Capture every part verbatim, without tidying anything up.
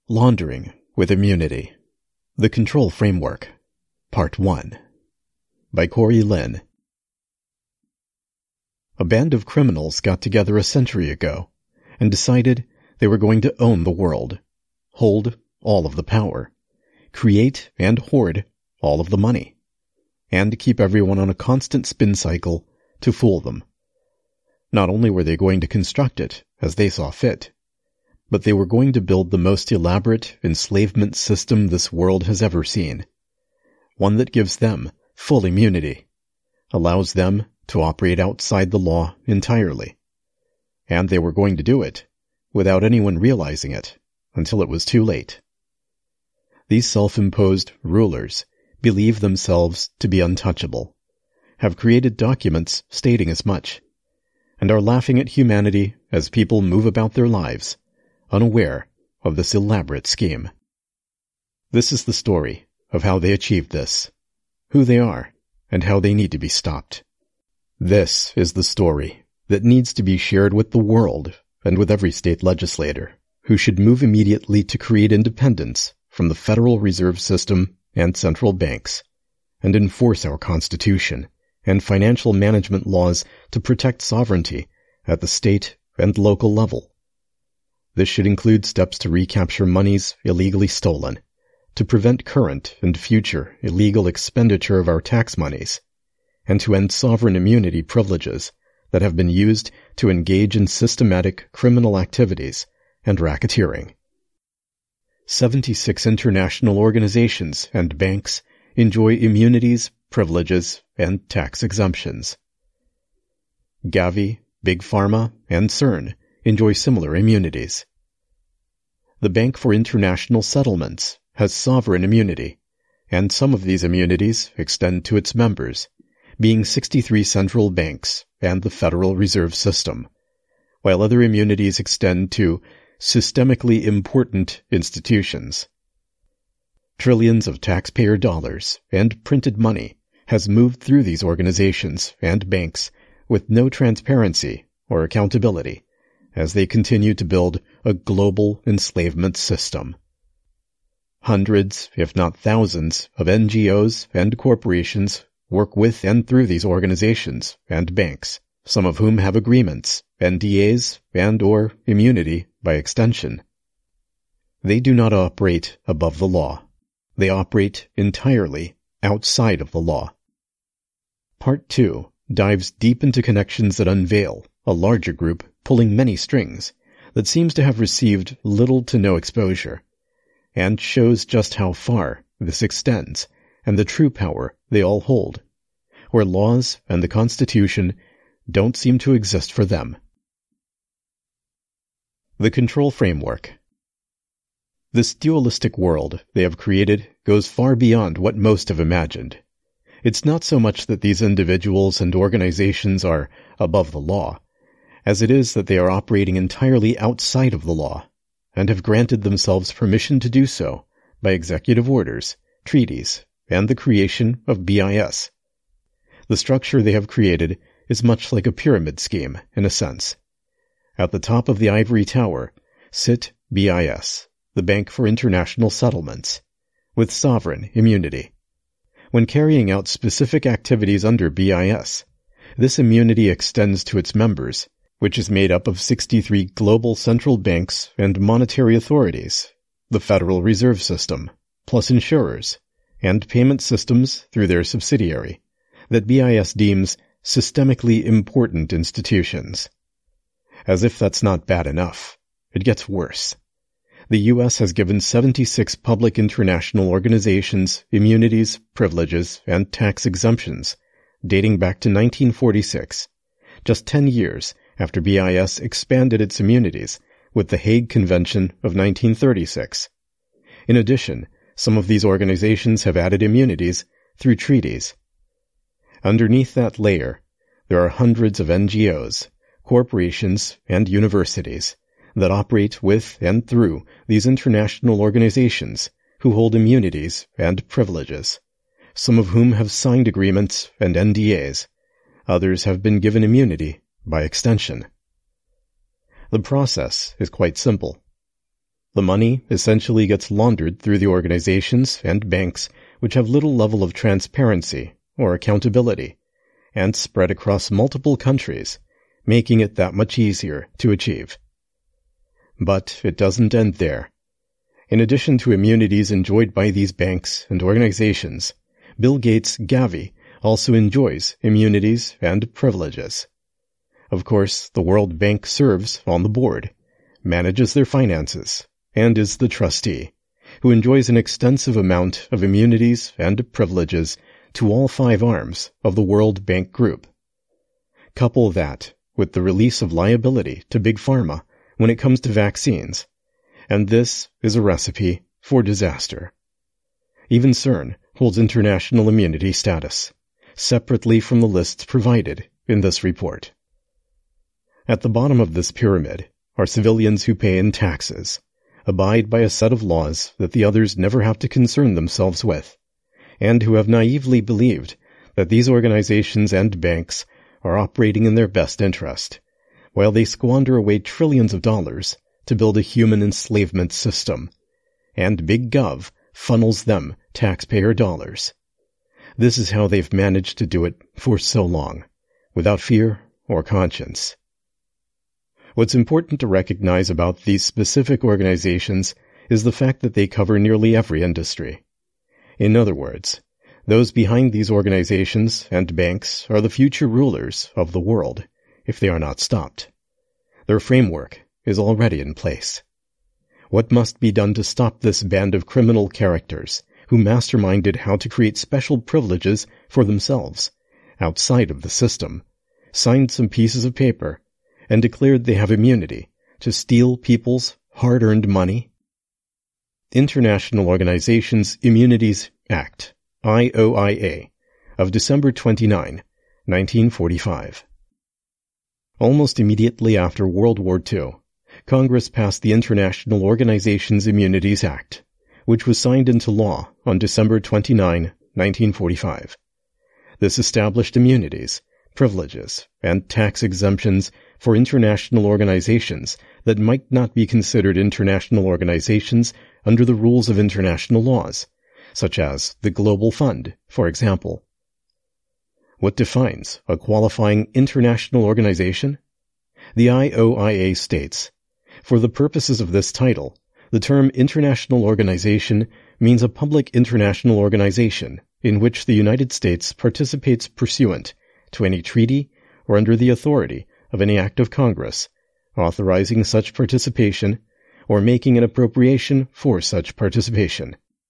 Laundering with Immunity. The Control Framework. Part one. By Corey Lynn. A band of criminals got together a century ago and decided they were going to own the world, hold all of the power, create and hoard all of the money, and keep everyone on a constant spin cycle to fool them. Not only were they going to construct it as they saw fit, but they were going to build the most elaborate enslavement system this world has ever seen. One that gives them full immunity, allows them to operate outside the law entirely. And they were going to do it without anyone realizing it until it was too late. These self-imposed rulers believe themselves to be untouchable, have created documents stating as much, and are laughing at humanity as people move about their lives, unaware of this elaborate scheme. This is the story of how they achieved this, who they are, and how they need to be stopped. This is the story that needs to be shared with the world and with every state legislator, who should move immediately to create independence from the Federal Reserve System and central banks, and enforce our Constitution and financial management laws to protect sovereignty at the state and local level. This should include steps to recapture monies illegally stolen, to prevent current and future illegal expenditure of our tax monies, and to end sovereign immunity privileges that have been used to engage in systematic criminal activities and racketeering. seventy-six international organizations and banks enjoy immunities, privileges, and tax exemptions. Gavi, Big Pharma, and CERN enjoy similar immunities. The Bank for International Settlements has sovereign immunity, and some of these immunities extend to its members, being sixty-three central banks and the Federal Reserve System, while other immunities extend to systemically important institutions. Trillions of taxpayer dollars and printed money has moved through these organizations and banks with no transparency or accountability as they continue to build a global enslavement system. Hundreds, if not thousands, of N G Os and corporations work with and through these organizations and banks, some of whom have agreements, N D As, and or immunity by extension. They do not operate above the law. They operate entirely outside of the law. Part two dives deep into connections that unveil a larger group pulling many strings that seems to have received little to no exposure, and shows just how far this extends and the true power they all hold, where laws and the Constitution don't seem to exist for them. The Control Framework. This dualistic world they have created goes far beyond what most have imagined. It's not so much that these individuals and organizations are above the law, as it is that they are operating entirely outside of the law, and have granted themselves permission to do so by executive orders, treaties, and the creation of B I S. The structure they have created is much like a pyramid scheme, in a sense. At the top of the ivory tower sit B I S, the Bank for International Settlements, with sovereign immunity. When carrying out specific activities under B I S, this immunity extends to its members, which is made up of sixty-three global central banks and monetary authorities, the Federal Reserve System, plus insurers, and payment systems through their subsidiary, that B I S deems systemically important institutions. As if that's not bad enough, it gets worse. The U S has given seventy-six public international organizations immunities, privileges, and tax exemptions, dating back to nineteen forty-six, just ten years after B I S expanded its immunities with the Hague Convention of nineteen thirty-six. In addition, some of these organizations have added immunities through treaties. Underneath that layer, there are hundreds of N G Os, corporations, and universities that operate with and through these international organizations who hold immunities and privileges, some of whom have signed agreements and N D As. Others have been given immunity by extension. The process is quite simple. The money essentially gets laundered through the organizations and banks which have little level of transparency or accountability, and spread across multiple countries, making it that much easier to achieve. But it doesn't end there. In addition to immunities enjoyed by these banks and organizations, Bill Gates' Gavi also enjoys immunities and privileges. Of course, the World Bank serves on the board, manages their finances, and is the trustee, who enjoys an extensive amount of immunities and privileges to all five arms of the World Bank Group. Couple that with the release of liability to Big Pharma when it comes to vaccines, and this is a recipe for disaster. Even CERN holds international immunity status, separately from the lists provided in this report. At the bottom of this pyramid are civilians who pay in taxes, abide by a set of laws that the others never have to concern themselves with, and who have naively believed that these organizations and banks are operating in their best interest, while they squander away trillions of dollars to build a human enslavement system, and Big Gov funnels them taxpayer dollars. This is how they've managed to do it for so long, without fear or conscience. What's important to recognize about these specific organizations is the fact that they cover nearly every industry. In other words, those behind these organizations and banks are the future rulers of the world, if they are not stopped. Their framework is already in place. What must be done to stop this band of criminal characters who masterminded how to create special privileges for themselves, outside of the system, signed some pieces of paper, and declared they have immunity to steal people's hard-earned money? International Organizations Immunities Act, I O I A, of December twenty-ninth, nineteen forty-five. Almost immediately after World War Two, Congress passed the International Organizations Immunities Act, which was signed into law on December twenty-ninth, nineteen forty-five. This established immunities, privileges, and tax exemptions for international organizations that might not be considered international organizations under the rules of international laws, such as the Global Fund, for example. What defines a qualifying international organization? The I O I A states, for the purposes of this title, the term international organization means a public international organization in which the United States participates pursuant to any treaty or under the authority of any act of Congress, authorizing such participation or making an appropriation for such participation.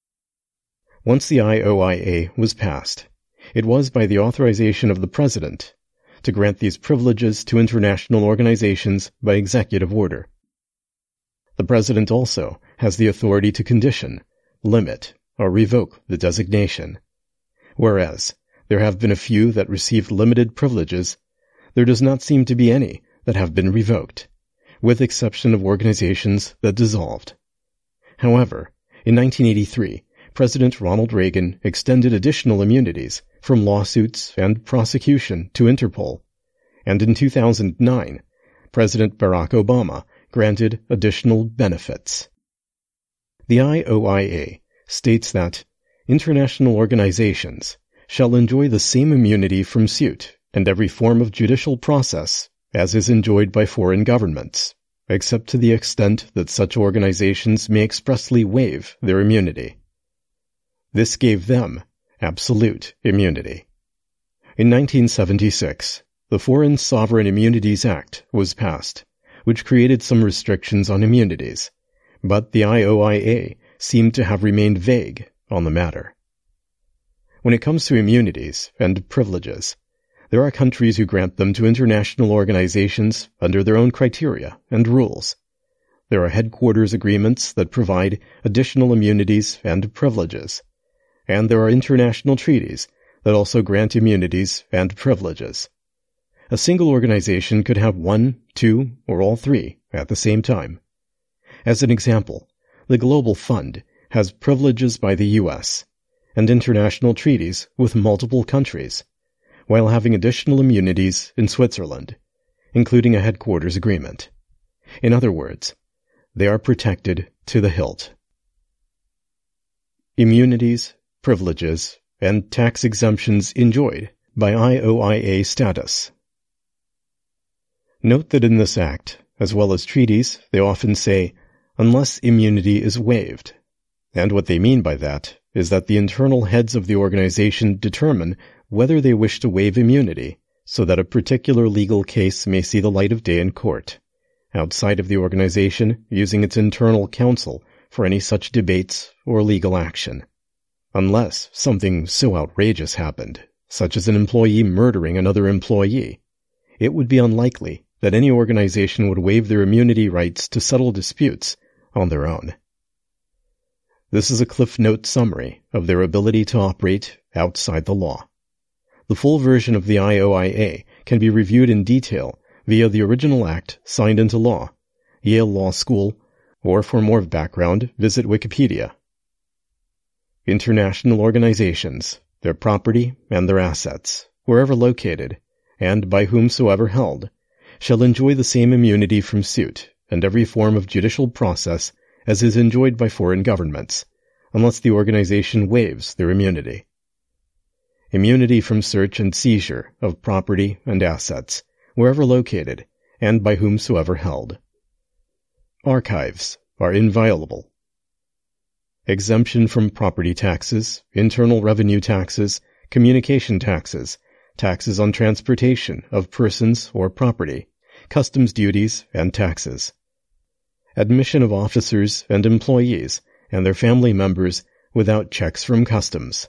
Once the I O I A was passed, it was by the authorization of the President to grant these privileges to international organizations by executive order. The President also has the authority to condition, limit, or revoke the designation. Whereas there have been a few that received limited privileges, there does not seem to be any that have been revoked, with exception of organizations that dissolved. However, in nineteen eighty-three, President Ronald Reagan extended additional immunities from lawsuits and prosecution to Interpol, and in two thousand nine, President Barack Obama granted additional benefits. The I O I A states that international organizations shall enjoy the same immunity from suit and every form of judicial process as is enjoyed by foreign governments, except to the extent that such organizations may expressly waive their immunity. This gave them absolute immunity. In nineteen seventy-six, the Foreign Sovereign Immunities Act was passed, which created some restrictions on immunities, but the I O I A seemed to have remained vague on the matter. When it comes to immunities and privileges, there are countries who grant them to international organizations under their own criteria and rules. There are headquarters agreements that provide additional immunities and privileges, and there are international treaties that also grant immunities and privileges. A single organization could have one, two, or all three at the same time. As an example, the Global Fund has privileges by the U S and international treaties with multiple countries, while having additional immunities in Switzerland, including a headquarters agreement. In other words, They are protected to the hilt. Immunities, privileges, and tax exemptions enjoyed by I O I A status. Note that in this act, as well as treaties, they often say, unless immunity is waived. And what they mean by that is that the internal heads of the organization determine whether they wish to waive immunity so that a particular legal case may see the light of day in court, outside of the organization using its internal counsel for any such debates or legal action. Unless something so outrageous happened, such as an employee murdering another employee, it would be unlikely that any organization would waive their immunity rights to settle disputes on their own. This is a Cliff Note summary of their ability to operate outside the law. The full version of the I O I A can be reviewed in detail via the original act signed into law, Yale Law School, or for more background, visit Wikipedia. International organizations, their property and their assets, wherever located, and by whomsoever held, shall enjoy the same immunity from suit and every form of judicial process as is enjoyed by foreign governments, unless the organization waives their immunity. Immunity from search and seizure of property and assets, wherever located, and by whomsoever held. Archives are inviolable. Exemption from property taxes, internal revenue taxes, communication taxes, taxes on transportation of persons or property, customs duties and taxes. Admission of officers and employees and their family members without checks from customs.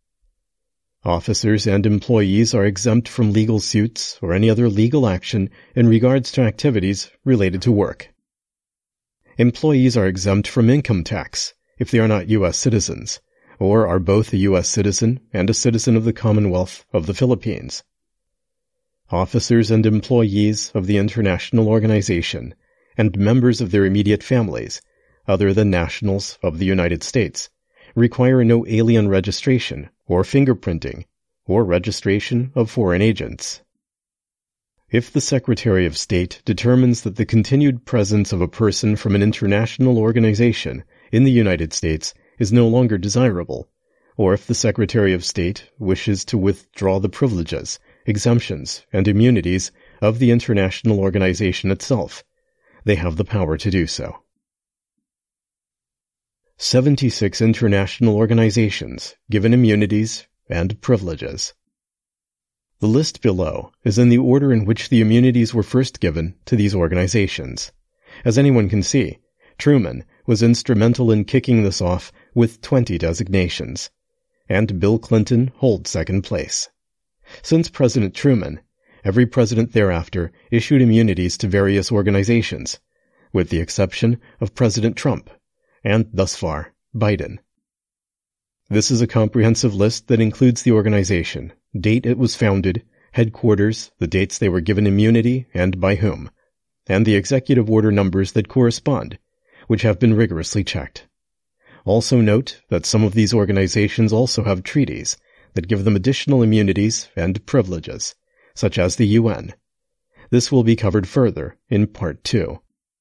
Officers and employees are exempt from legal suits or any other legal action in regards to activities related to work. Employees are exempt from income tax if they are not U S citizens, or are both a U S citizen and a citizen of the Commonwealth of the Philippines. Officers and employees of the international organization and members of their immediate families, other than nationals of the United States, require no alien registration or fingerprinting or registration of foreign agents. If the Secretary of State determines that the continued presence of a person from an international organization in the United States is no longer desirable, or if the Secretary of State wishes to withdraw the privileges, exemptions, and immunities of the international organization itself, they have the power to do so. seventy-six international organizations given immunities and privileges. The list below is in the order in which the immunities were first given to these organizations. As anyone can see, Truman was instrumental in kicking this off with twenty designations, and Bill Clinton holds second place. Since President Truman, every president thereafter issued immunities to various organizations, with the exception of President Trump, and thus far, Biden. This is a comprehensive list that includes the organization, date it was founded, headquarters, the dates they were given immunity and by whom, and the executive order numbers that correspond, which have been rigorously checked. Also note that some of these organizations also have treaties that give them additional immunities and privileges, such as the U N. This will be covered further in Part two.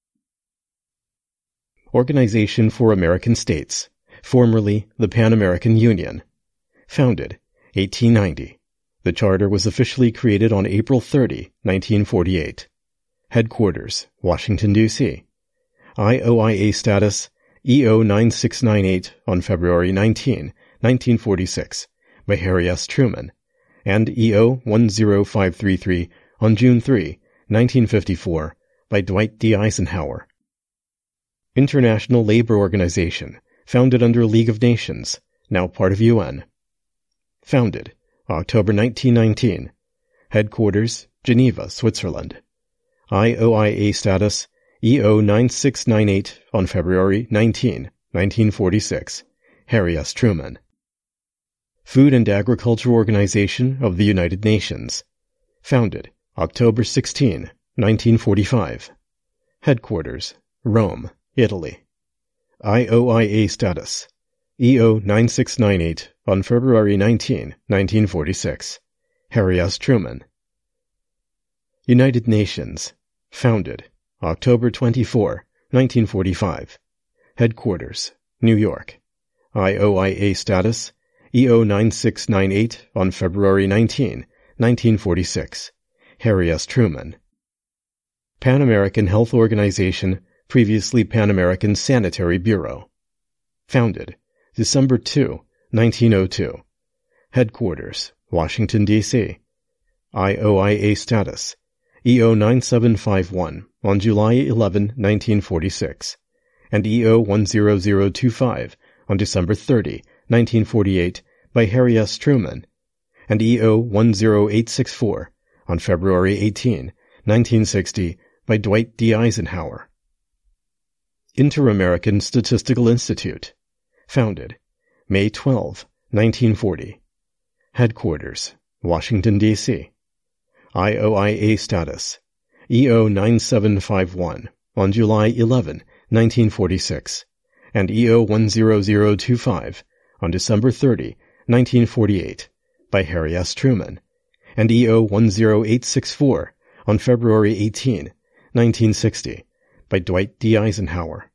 Organization for American States, formerly the Pan-American Union. Founded, eighteen ninety. The charter was officially created on April thirtieth, nineteen forty-eight. Headquarters, Washington, D C I O I A status, E O nine six nine eight on February nineteenth, nineteen forty-six, by Harry S. Truman, and E O one zero five three three on June third, nineteen fifty-four, by Dwight D. Eisenhower. International Labor Organization, founded under League of Nations, now part of U N. Founded, October nineteen nineteen. Headquarters, Geneva, Switzerland. I O I A status, E O nine six nine eight on February nineteenth, nineteen forty-six. Harry S. Truman. Food and Agriculture Organization of the United Nations. Founded, October sixteenth, nineteen forty-five. Headquarters, Rome, Italy. I O I A status, E O nine six nine eight on February nineteenth, nineteen forty-six. Harry S. Truman. United Nations. Founded, October twenty-fourth, nineteen forty-five. Headquarters, New York. I O I A status, E O nine six nine eight on February nineteenth, nineteen forty-six. Harry S. Truman. Pan American Health Organization, previously Pan American Sanitary Bureau. Founded December second, nineteen oh two. Headquarters, Washington, D C I O I A status, E O nine seven five one on July eleventh, nineteen forty-six, and E O one zero zero two five on December thirtieth, nineteen forty-eight by Harry S. Truman, and E O one zero eight six four on February eighteenth, nineteen sixty by Dwight D. Eisenhower. Inter-American Statistical Institute. Founded May twelfth, nineteen forty. Headquarters, Washington, D C I O I A status, E O nine seven five one on July eleventh, nineteen forty-six, and E O one zero zero two five on December thirtieth, nineteen forty-eight by Harry S. Truman, and E O one zero eight six four on February eighteenth, nineteen sixty by Dwight D. Eisenhower.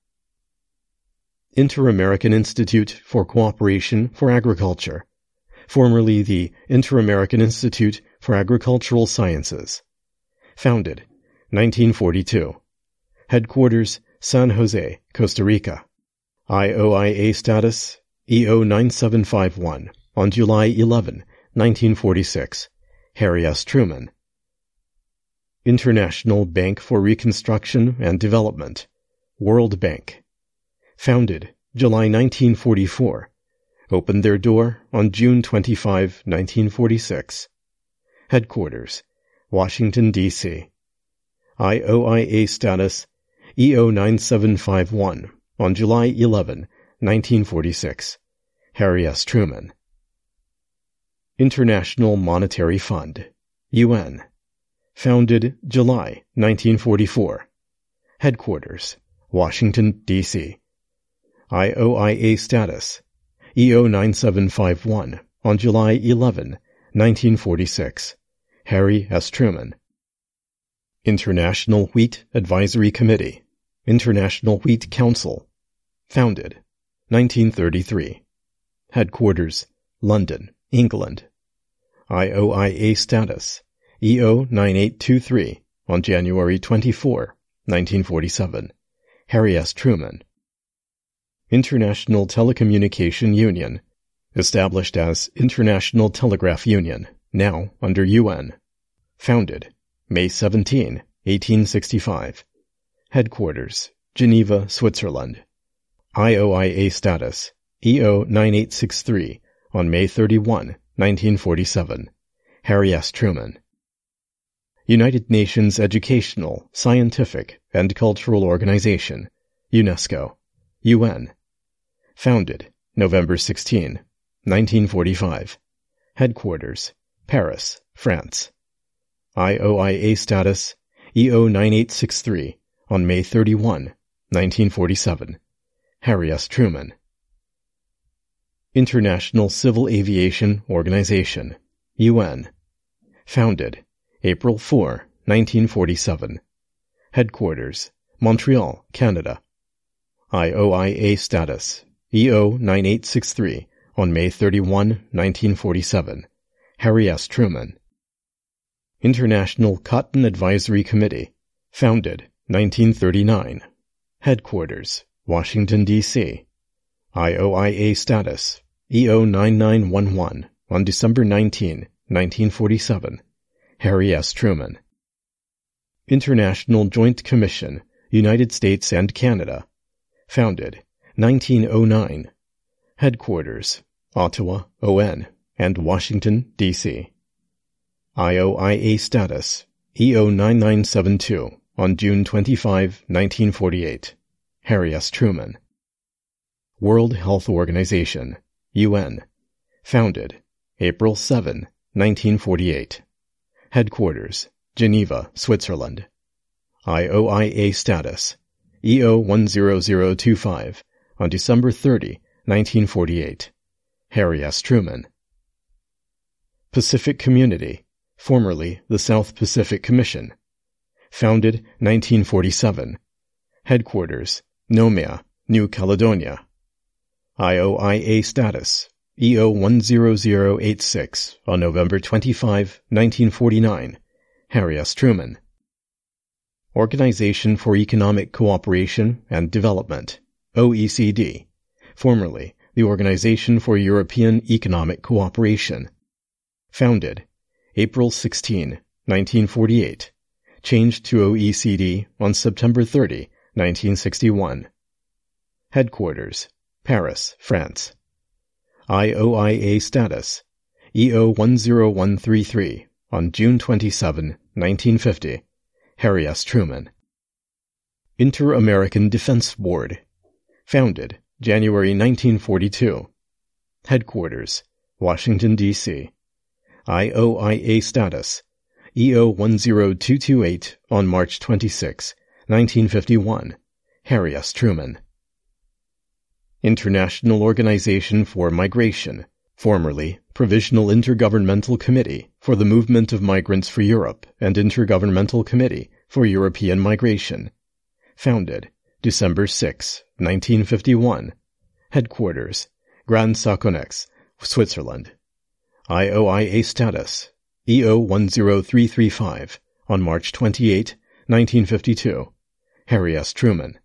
Inter-American Institute for Cooperation for Agriculture, formerly the Inter-American Institute for Agricultural Sciences. Founded nineteen forty-two. Headquarters, San Jose, Costa Rica. I O I A status, E O nine seven five one on July eleventh, nineteen forty-six. Harry S. Truman. International Bank for Reconstruction and Development, World Bank. Founded July nineteen forty-four. Opened their door on June twenty-fifth, nineteen forty-six. Headquarters, Washington, D C I O I A status, E O nine seven five one on July eleventh, nineteen forty-six. Harry S. Truman. International Monetary Fund, U N. Founded July nineteen forty-four. Headquarters, Washington, D C I O I A status, E O nine seven five one on July eleventh, nineteen forty-six. Harry S. Truman. International Wheat Advisory Committee, International Wheat Council. Founded nineteen thirty-three. Headquarters, London, England. I O I A status, E O nine eight two three on January twenty-fourth, nineteen forty-seven. Harry S. Truman. International Telecommunication Union, established as International Telegraph Union, now under U N. Founded May seventeenth, eighteen sixty-five. Headquarters, Geneva, Switzerland. I O I A status, E O nine eight six three on May thirty-first, nineteen forty-seven. Harry S. Truman. United Nations Educational, Scientific, and Cultural Organization, UNESCO, U N. Founded November sixteenth, nineteen forty-five. Headquarters, Paris, France. I O I A status, E O nine eight six three on May thirty-first, nineteen forty-seven. Harry S. Truman. International Civil Aviation Organization, U N. Founded April fourth, nineteen forty-seven. Headquarters, Montreal, Canada. I O I A status, E O nine eight six three on May thirty-first, nineteen forty-seven. Harry S. Truman. International Cotton Advisory Committee. Founded nineteen thirty-nine. Headquarters, Washington, D C I O I A status, E O nine nine one one on December nineteenth, nineteen forty-seven. Harry S. Truman. International Joint Commission, United States and Canada. Founded nineteen oh nine. Headquarters, Ottawa, O N, and Washington, D C I O I A status, E O nine nine seven two on June twenty-fifth, nineteen forty-eight. Harry S. Truman. World Health Organization, U N. Founded April seventh, nineteen forty-eight. Headquarters, Geneva, Switzerland. I O I A status, E O one zero zero two five on December thirtieth, nineteen forty-eight. Harry S. Truman. Pacific Community, formerly the South Pacific Commission. Founded nineteen forty-seven. Headquarters, Nomea, New Caledonia. I O I A status, E O one zero zero eight six on November twenty-fifth, nineteen forty-nine, Harry S. Truman. Organization for Economic Cooperation and Development, O E C D, formerly the Organization for European Economic Cooperation. Founded April sixteenth, nineteen forty-eight. Changed to O E C D on September thirtieth, nineteen sixty-one. Headquarters, Paris, France. I O I A status, E O one zero one three three on June twenty-seventh, nineteen fifty, Harry S. Truman. Inter-American Defense Board. Founded January nineteen forty-two. Headquarters, Washington, D C I O I A status, E O one zero two two eight on March twenty-sixth, nineteen fifty-one, Harry S. Truman. International Organization for Migration, formerly Provisional Intergovernmental Committee for the Movement of Migrants for Europe and Intergovernmental Committee for European Migration. Founded December sixth, nineteen fifty-one. Headquarters, Grand Saconnex, Switzerland. I O I A status, E O one zero three three five on March twenty-eighth, nineteen fifty-two, Harry S. Truman.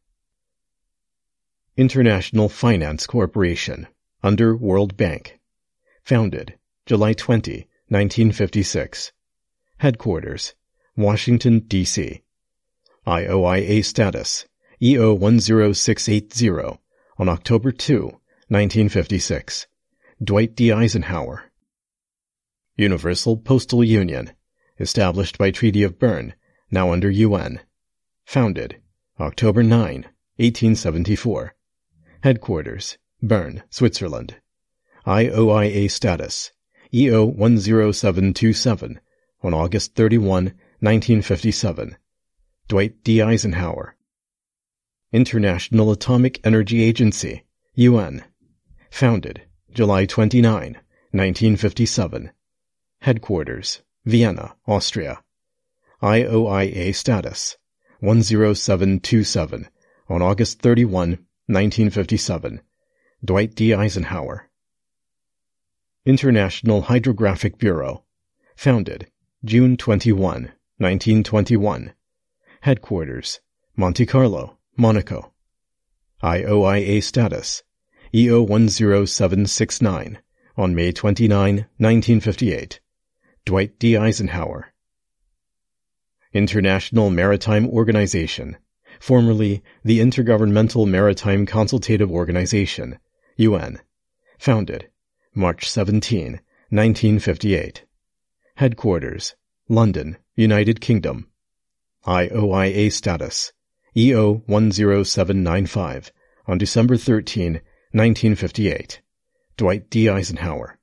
International Finance Corporation, under World Bank. Founded July twentieth, nineteen fifty-six. Headquarters, Washington, D C I O I A status, E O one zero six eight zero on October second, nineteen fifty-six. Dwight D. Eisenhower. Universal Postal Union, established by Treaty of Berne, now under U N. Founded October ninth, eighteen seventy-four. Headquarters, Bern, Switzerland. I O I A status, E O one zero seven two seven on August thirty-first, nineteen fifty-seven. Dwight D. Eisenhower. International Atomic Energy Agency, U N. Founded July twenty-ninth, nineteen fifty-seven. Headquarters, Vienna, Austria. I O I A status, one zero seven two seven on August thirty-first, nineteen fifty-seven. Dwight D. Eisenhower. International Hydrographic Bureau. Founded June twenty-first, nineteen twenty-one. Headquarters, Monte Carlo, Monaco. I O I A status, E O one zero seven six nine on May twenty-ninth, nineteen fifty-eight. Dwight D. Eisenhower. International Maritime Organization, formerly the Intergovernmental Maritime Consultative Organization, U N. Founded March seventeenth, nineteen fifty-eight. Headquarters, London, United Kingdom. I O I A status, E O one zero seven nine five on December thirteenth, nineteen fifty-eight. Dwight D. Eisenhower.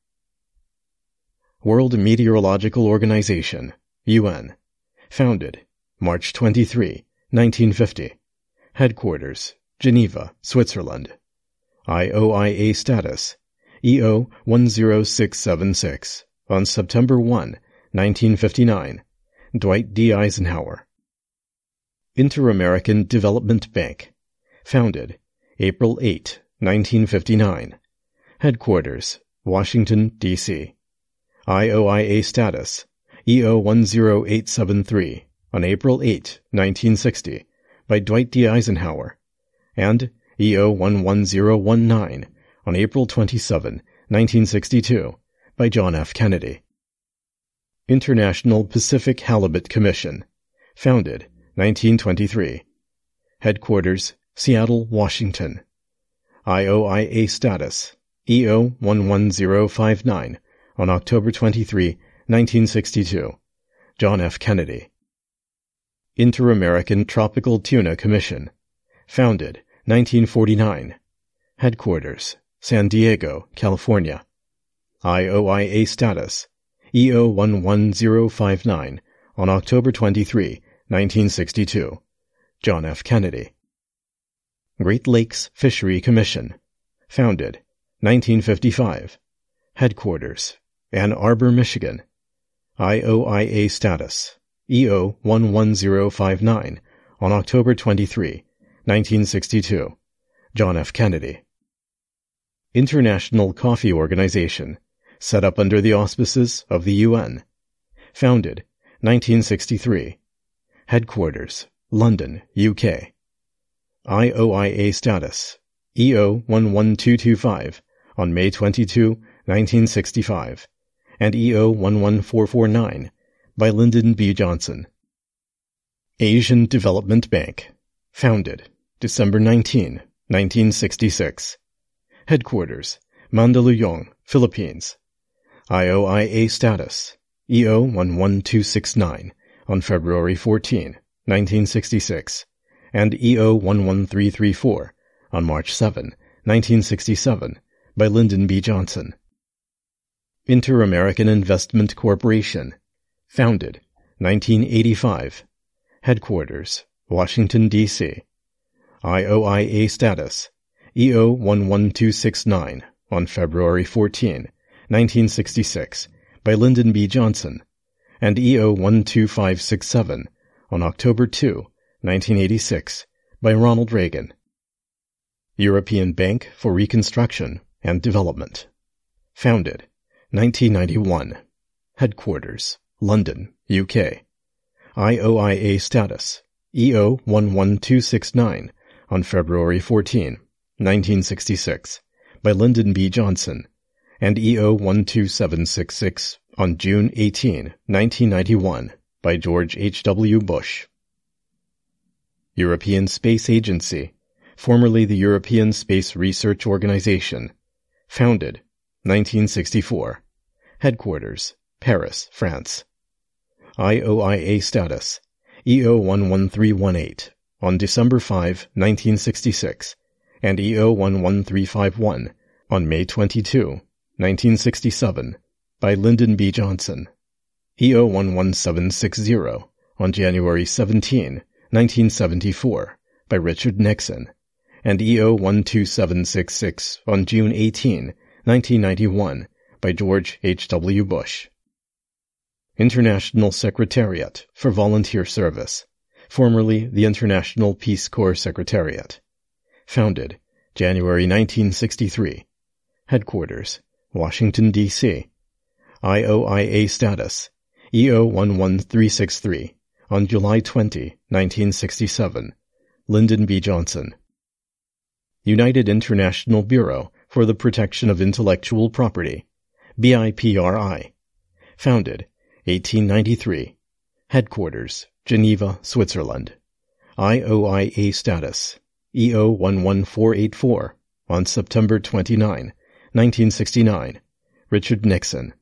World Meteorological Organization, U N. Founded March twenty-third, nineteen fifty. Headquarters, Geneva, Switzerland. I O I A status, E O one zero six seven six on September first, nineteen fifty-nine. Dwight D. Eisenhower. Inter-American Development Bank. Founded April eighth, nineteen fifty-nine. Headquarters, Washington, D C I O I A status, E O one zero eight seven three on April eighth, nineteen sixty, by Dwight D. Eisenhower, and E O one one zero one nine on April twenty-seventh, nineteen sixty-two, by John F. Kennedy. International Pacific Halibut Commission. Founded nineteen twenty-three. Headquarters, Seattle, Washington. I O I A status, E O one one zero five nine on October twenty-third, nineteen sixty-two. John F. Kennedy. Inter-American Tropical Tuna Commission. Founded nineteen forty-nine. Headquarters, San Diego, California. I O I A status, E O one one zero five nine on October twenty-third, nineteen sixty-two. John F. Kennedy. Great Lakes Fishery Commission. Founded nineteen fifty-five. Headquarters, Ann Arbor, Michigan. I O I A status, E O one one zero five nine on October twenty-third, nineteen sixty-two. John F. Kennedy. International Coffee Organization, set up under the auspices of the U N. Founded, nineteen sixty-three. Headquarters, London, U K. I O I A status, E O one one two two five, on May twenty-second, nineteen sixty-five, and E O one one four four nine, by Lyndon B. Johnson. Asian Development Bank, founded, December nineteenth, nineteen sixty-six. Headquarters, Mandaluyong, Philippines. I O I A status, E O one one two six nine, on February fourteenth, nineteen sixty-six, and E O one one three three four, on March seventh, nineteen sixty-seven, by Lyndon B. Johnson. Inter-American Investment Corporation, founded, nineteen eighty-five. Headquarters, Washington, D C. I O I A status, E O one one two six nine, on February fourteenth, nineteen sixty-six, by Lyndon B. Johnson, and E O one two five six seven, on October second, nineteen eighty-six, by Ronald Reagan. European Bank for Reconstruction and Development. Founded, nineteen ninety-one. Headquarters, London, U K. I O I A status, E O one one two six nine, on February fourteenth, nineteen sixty-six, by Lyndon B. Johnson, and E O one two seven six six on June eighteenth, nineteen ninety-one, by George H W Bush. European Space Agency, formerly the European Space Research Organization. Founded, nineteen sixty-four. Headquarters, Paris, France. I O I A status, E O one one three one eight, on December fifth, nineteen sixty-six, and E O one one three five one, on May twenty-second, nineteen sixty-seven, by Lyndon B. Johnson. E O one one seven six zero, on January seventeenth, nineteen seventy-four, by Richard Nixon, and E O one two seven six six on June eighteenth, nineteen ninety-one, by George H W Bush. International Secretariat for Volunteer Service, formerly the International Peace Corps Secretariat. Founded, January nineteen sixty-three. Headquarters, Washington, D C. I O I A status, E O one one three six three, on July twentieth, nineteen sixty-seven. Lyndon B. Johnson. United International Bureau for the Protection of Intellectual Property, B I P R I. Founded, eighteen ninety-three. Headquarters, Geneva, Switzerland. I O I A status, E O one one four eight four, on September twenty-ninth, nineteen sixty-nine. Richard Nixon.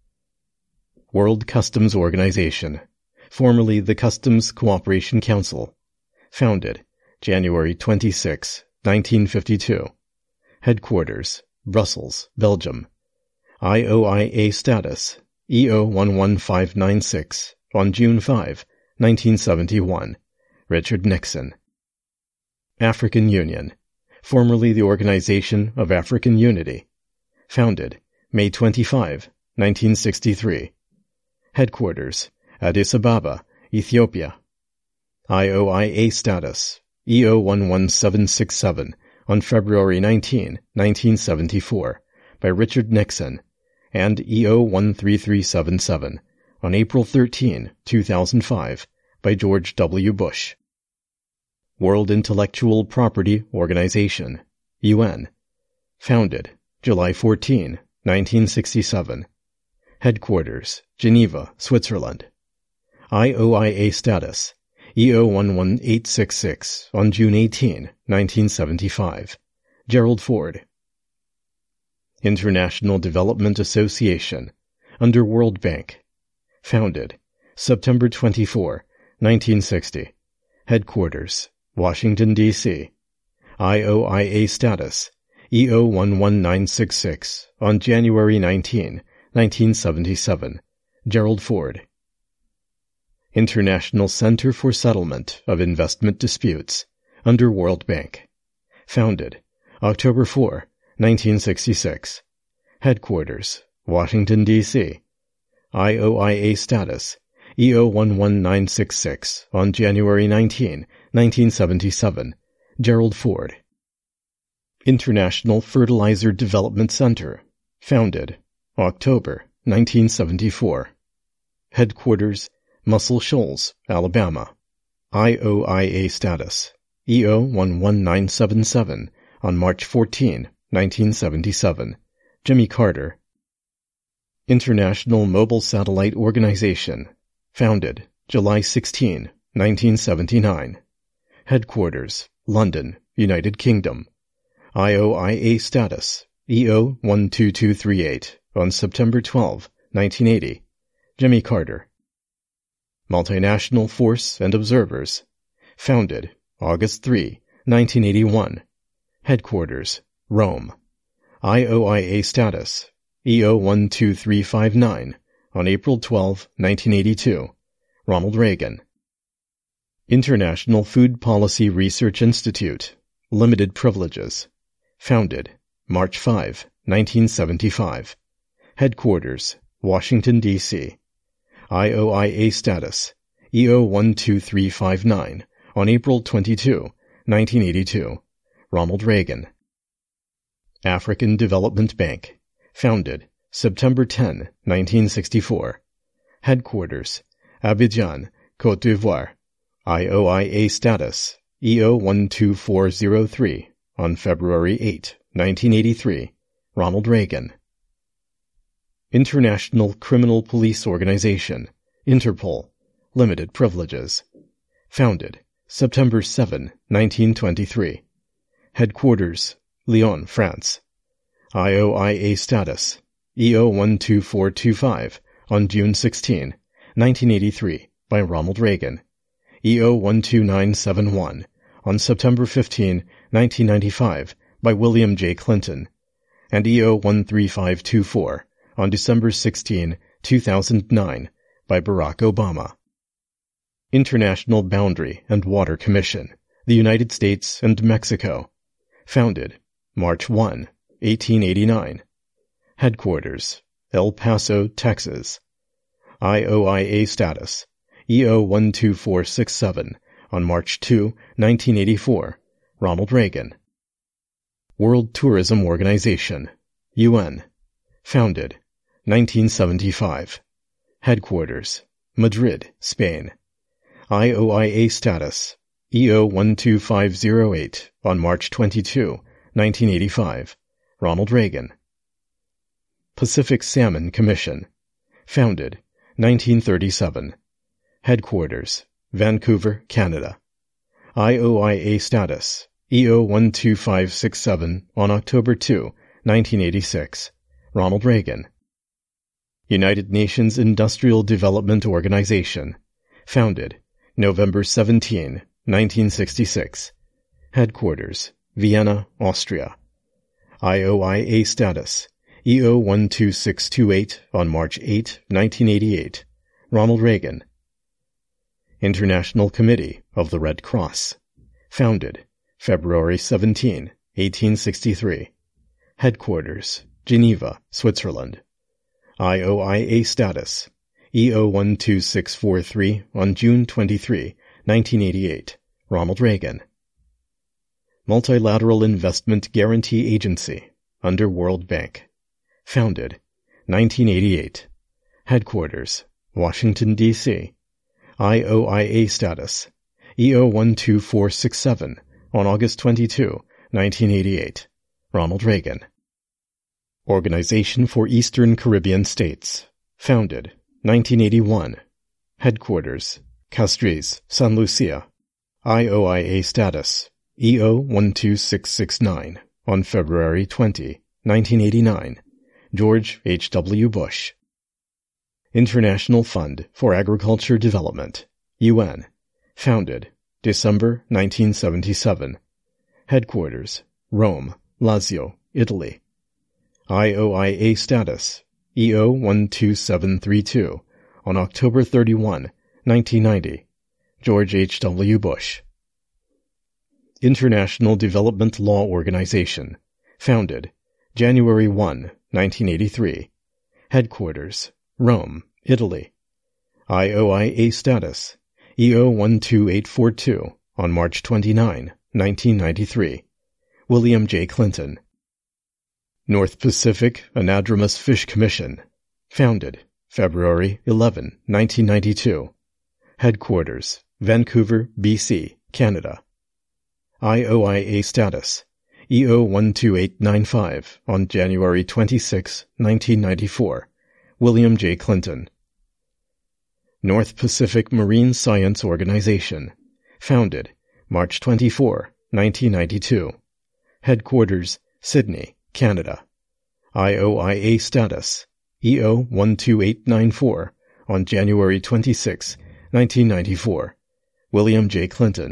World Customs Organization, formerly the Customs Cooperation Council. Founded, January twenty-sixth, nineteen fifty-two. Headquarters, Brussels, Belgium. I O I A status, E O one one five nine six, on June fifth, nineteen seventy-one. Richard Nixon. African Union, formerly the Organization of African Unity. Founded, May twenty-fifth, nineteen sixty-three. Headquarters, Addis Ababa, Ethiopia. I O I A status, E O one one seven six seven, on February nineteenth, nineteen seventy-four, by Richard Nixon, and E O one three three seven seven, on April thirteenth, two thousand five, by George W. Bush. World Intellectual Property Organization, U N. Founded, July fourteenth, nineteen sixty-seven. Headquarters, Geneva, Switzerland. I O I A status, E O one one eight six six, on June eighteenth, nineteen seventy-five. Gerald Ford. International Development Association, under World Bank. Founded, September twenty-fourth, nineteen sixty. Headquarters, Washington, D C. I O I A status, E O one one nine six six, on January nineteenth, nineteen seventy-seven. Gerald Ford. International Center for Settlement of Investment Disputes, under World Bank. Founded, October fourth, nineteen sixty-six. Headquarters, Washington, D C. I O I A status, E O one one nine six six, on January nineteenth, nineteen seventy-seven. Gerald Ford. International Fertilizer Development Center, founded October nineteen seventy-four. Headquarters, Muscle Shoals, Alabama. I O I A status, E O one one nine seven seven, on March fourteenth, nineteen seventy-seven. Jimmy Carter. International Mobile Satellite Organization, founded July sixteenth, nineteen seventy-nine. Headquarters, London, United Kingdom. I O I A status, E O one two two three eight, on September twelfth, nineteen eighty. Jimmy Carter. Multinational Force and Observers, founded August third, nineteen eighty-one. Headquarters, Rome. I O I A status, E O one two three five nine, on April twelfth, nineteen eighty-two. Ronald Reagan. International Food Policy Research Institute, limited privileges, founded March fifth, nineteen seventy-five. Headquarters, Washington, D C I O I A status, E O one two three five nine, on April twenty-second, nineteen eighty-two. Ronald Reagan. African Development Bank, founded September tenth, nineteen sixty-four. Headquarters, Abidjan, Côte d'Ivoire. I O I A status, E O one two four zero three, on February eighth, nineteen eighty-three. Ronald Reagan. International Criminal Police Organization, Interpol, limited privileges, founded September seventh, nineteen twenty-three. Headquarters, Lyon, France. I O I A status, E O one two four two five, on June sixteenth, nineteen eighty-three, by Ronald Reagan. E O one two nine seven one, on September fifteenth, nineteen ninety-five, by William J. Clinton, and E O one three five two four, on December sixteenth, two thousand nine, by Barack Obama. International Boundary and Water Commission, the United States and Mexico, founded March first, eighteen eighty-nine. Headquarters, El Paso, Texas. I O I A status, E O one two four six seven, on March second, nineteen eighty-four. Ronald Reagan. World Tourism Organization, U N, founded nineteen seventy-five. Headquarters, Madrid, Spain. I O I A status, E O one two five zero eight, on March twenty-second, nineteen eighty-five. Ronald Reagan. Pacific Salmon Commission, founded nineteen thirty-seven. Headquarters, Vancouver, Canada. I O I A status, E O one two five six seven, on October second, nineteen eighty-six. Ronald Reagan. United Nations Industrial Development Organization, founded November seventeenth, nineteen sixty-six. Headquarters, Vienna, Austria. I O I A status, E O one two six two eight, on March eighth, nineteen eighty-eight. Ronald Reagan. International Committee of the Red Cross, founded February seventeenth, eighteen sixty-three. Headquarters, Geneva, Switzerland. I O I A status, E O one two six four three, on June twenty-third, nineteen eighty-eight. Ronald Reagan. Multilateral Investment Guarantee Agency, under World Bank, founded nineteen eighty-eight. Headquarters, Washington, D C I O I A status, E O one two four six seven, on August twenty-second, nineteen eighty-eight. Ronald Reagan. Organization for Eastern Caribbean States, founded nineteen eighty-one. Headquarters, Castries, San Lucia. I O I A status, E O one two six six nine, on February twentieth, nineteen eighty-nine. George H W Bush. International Fund for Agriculture Development, U N, founded December nineteen seventy-seven. Headquarters, Rome, Lazio, Italy. I O I A status, E O one two seven three two, on October thirty-first, nineteen ninety. George H W Bush. International Development Law Organization, founded January first, nineteen eighty-three. Headquarters, Rome, Italy. I O I A status, E O one two eight four two, on March twenty-ninth, nineteen ninety-three. William J. Clinton. North Pacific Anadromous Fish Commission. Founded February eleventh, nineteen ninety-two. Headquarters Vancouver, B C, Canada. I O I A status E O one two eight nine five on January twenty-sixth, nineteen ninety-four. William J. Clinton. North Pacific Marine Science Organization. Founded March twenty-fourth, nineteen ninety-two. Headquarters Sydney, Canada. I O I A status E O one two eight nine four on January twenty-sixth, nineteen ninety-four. William J. Clinton.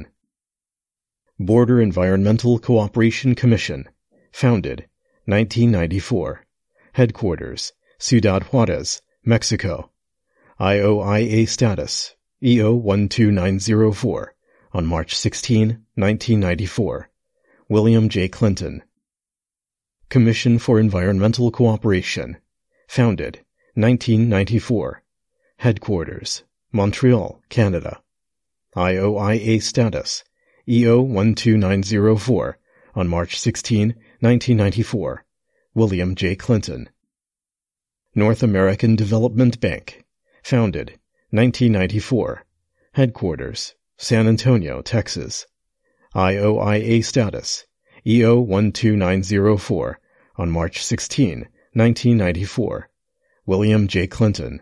Border Environmental Cooperation Commission. Founded nineteen ninety-four. Headquarters Ciudad Juarez, Mexico. I O I A status E O one two nine zero four on March sixteenth, nineteen ninety-four. William J. Clinton. Commission for Environmental Cooperation. Founded nineteen ninety-four. Headquarters Montreal, Canada. I O I A status E O one two nine zero four on March sixteenth, nineteen ninety-four. William J. Clinton. North American Development Bank. Founded nineteen ninety-four. Headquarters San Antonio, Texas. I O I A status E O one two nine zero four on March sixteenth, nineteen ninety-four. William J. Clinton.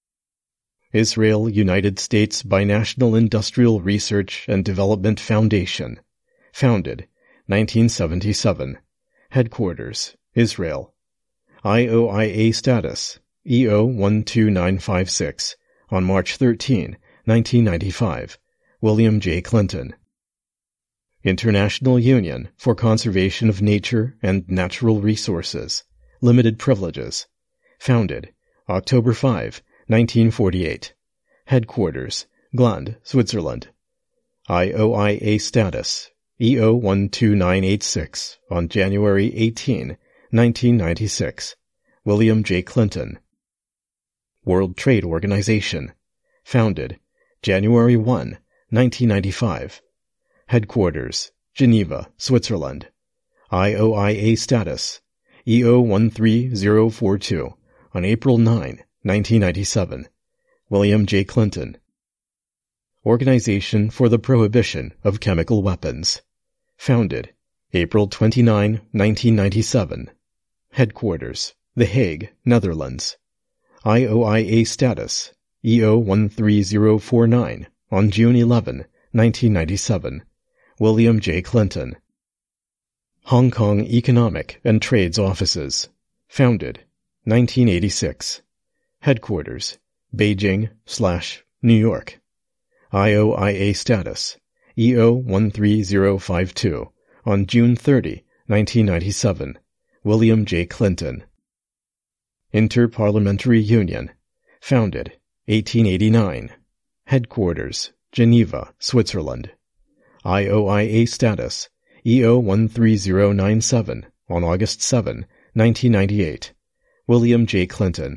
Israel United States Binational Industrial Research and Development Foundation. Founded nineteen seventy-seven. Headquarters Israel. I O I A status E O one two nine five six on March thirteenth, nineteen ninety-five. William J. Clinton. International Union for Conservation of Nature and Natural Resources. Limited Privileges. Founded October fifth, nineteen forty-eight. Headquarters Gland, Switzerland. I O I A status E O one two nine eight six on January eighteenth, nineteen ninety-six. William J. Clinton. World Trade Organization. Founded January first, nineteen ninety-five. Headquarters Geneva, Switzerland. I O I A status E O one three zero four two on April ninth, nineteen ninety-seven. William J. Clinton. Organization for the Prohibition of Chemical Weapons. Founded April twenty-ninth, nineteen ninety-seven. Headquarters The Hague, Netherlands. I O I A status E O one three zero four nine on June eleventh, nineteen ninety-seven. William J. Clinton. Hong Kong Economic and Trades Offices. Founded nineteen eighty-six. Headquarters Beijing slash New York. I O I A status E O one three zero five two on June thirtieth, nineteen ninety-seven. William J. Clinton. Inter-Parliamentary Union. Founded eighteen eighty-nine. Headquarters Geneva, Switzerland. I O I A status E O one three zero nine seven on August seventh, nineteen ninety-eight. William J. Clinton.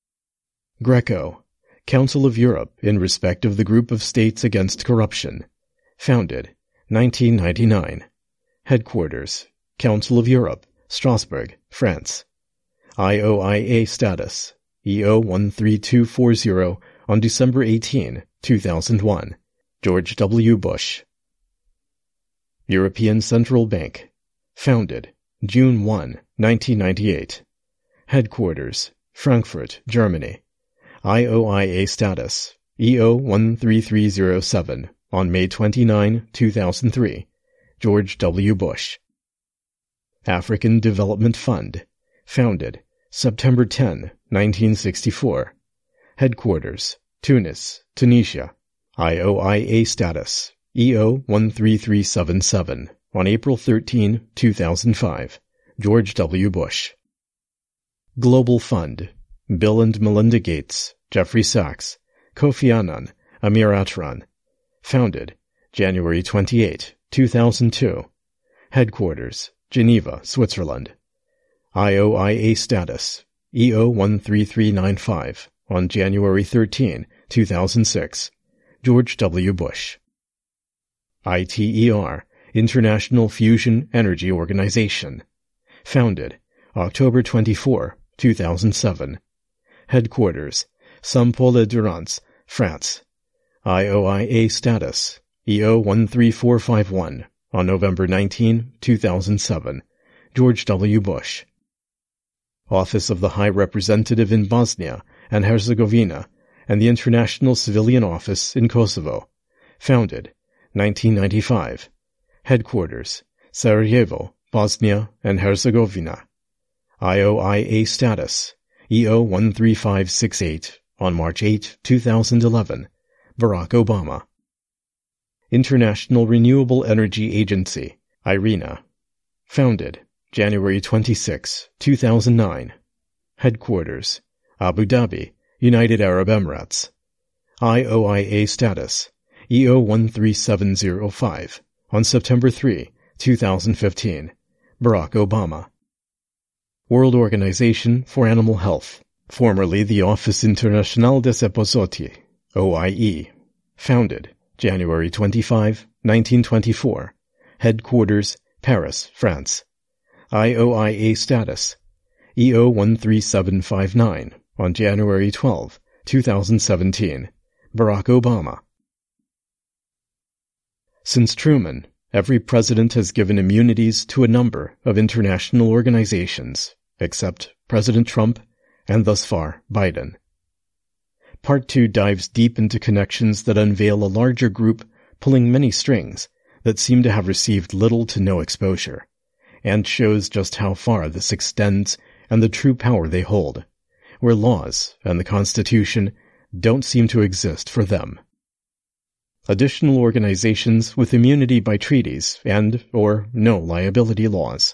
Greco, Council of Europe in respect of the Group of States Against Corruption. Founded nineteen ninety-nine. Headquarters Council of Europe, Strasbourg, France. I O I A status E O one three two four zero on December eighteenth, two thousand one. George W. Bush. European Central Bank. Founded June first, nineteen ninety-eight. Headquarters Frankfurt, Germany. I O I A status E O one three three zero seven on May twenty-ninth, two thousand three. George W. Bush. African Development Fund. Founded September tenth, nineteen sixty-four. Headquarters Tunis, Tunisia. I O I A status E O one three three seven seven on April thirteenth, two thousand five. George W. Bush. Global Fund. Bill and Melinda Gates, Jeffrey Sachs, Kofi Annan, Amir Atran. Founded January twenty-eighth, two thousand two. Headquarters Geneva, Switzerland. I O I A status E O one three three nine five on January thirteenth, two thousand six. George W. Bush. I T E R, International Fusion Energy Organization. Founded October twenty-fourth, two thousand seven. Headquarters Saint-Paul-de-Durance, France. I O I A status E O one three four five one on November nineteenth, two thousand seven. George W. Bush. Office of the High Representative in Bosnia and Herzegovina and the International Civilian Office in Kosovo. Founded nineteen ninety-five. Headquarters Sarajevo, Bosnia and Herzegovina. I O I A status E O one three five six eight on March eighth, two thousand eleven. Barack Obama. International Renewable Energy Agency, IRENA. Founded January twenty-sixth, two thousand nine. Headquarters Abu Dhabi, United Arab Emirates. I O I A status E O one three seven zero five on September third, two thousand fifteen. Barack Obama. World Organization for Animal Health, formerly the Office International des Epizooties, O I E. Founded January twenty-fifth, nineteen twenty-four. Headquarters Paris, France. I O I A status E O one three seven five nine on January twelfth, two thousand seventeen. Barack Obama. Since Truman, every president has given immunities to a number of international organizations, except President Trump and thus far Biden. Part two dives deep into connections that unveil a larger group pulling many strings that seem to have received little to no exposure, and shows just how far this extends and the true power they hold, where laws and the Constitution don't seem to exist for them. Additional organizations with immunity by treaties and or no liability laws.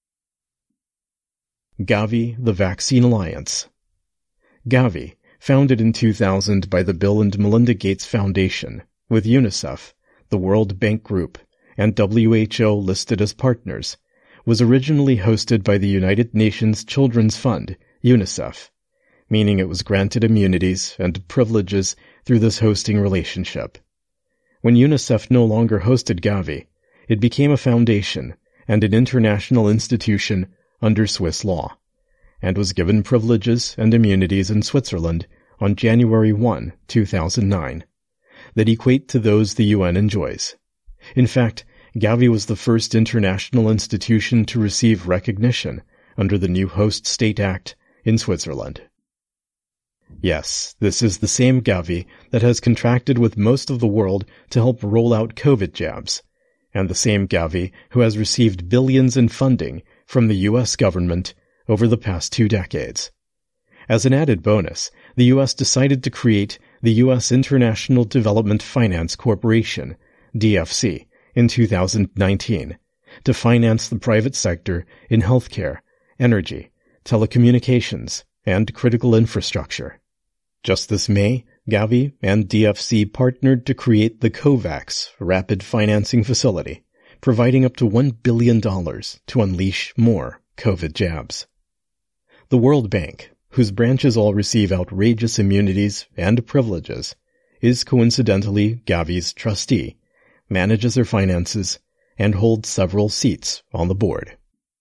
Gavi, the Vaccine Alliance. Gavi, founded in two thousand by the Bill and Melinda Gates Foundation, with UNICEF, the World Bank Group, and W H O listed as partners, was originally hosted by the United Nations Children's Fund, UNICEF, meaning it was granted immunities and privileges through this hosting relationship. When UNICEF no longer hosted Gavi, it became a foundation and an international institution under Swiss law, and was given privileges and immunities in Switzerland on January first, two thousand nine, that equate to those the U N enjoys. In fact, Gavi was the first international institution to receive recognition under the new Host State Act in Switzerland. Yes, this is the same Gavi that has contracted with most of the world to help roll out COVID jabs, and the same Gavi who has received billions in funding from the U S government over the past two decades. As an added bonus, the U S decided to create the U S International Development Finance Corporation, D F C, in two thousand nineteen, to finance the private sector in healthcare, energy, telecommunications, and critical infrastructure. Just this May, Gavi and D F C partnered to create the COVAX Rapid Financing Facility, providing up to one billion dollars to unleash more COVID jabs. The World Bank, whose branches all receive outrageous immunities and privileges, is coincidentally Gavi's trustee, manages their finances, and holds several seats on the board.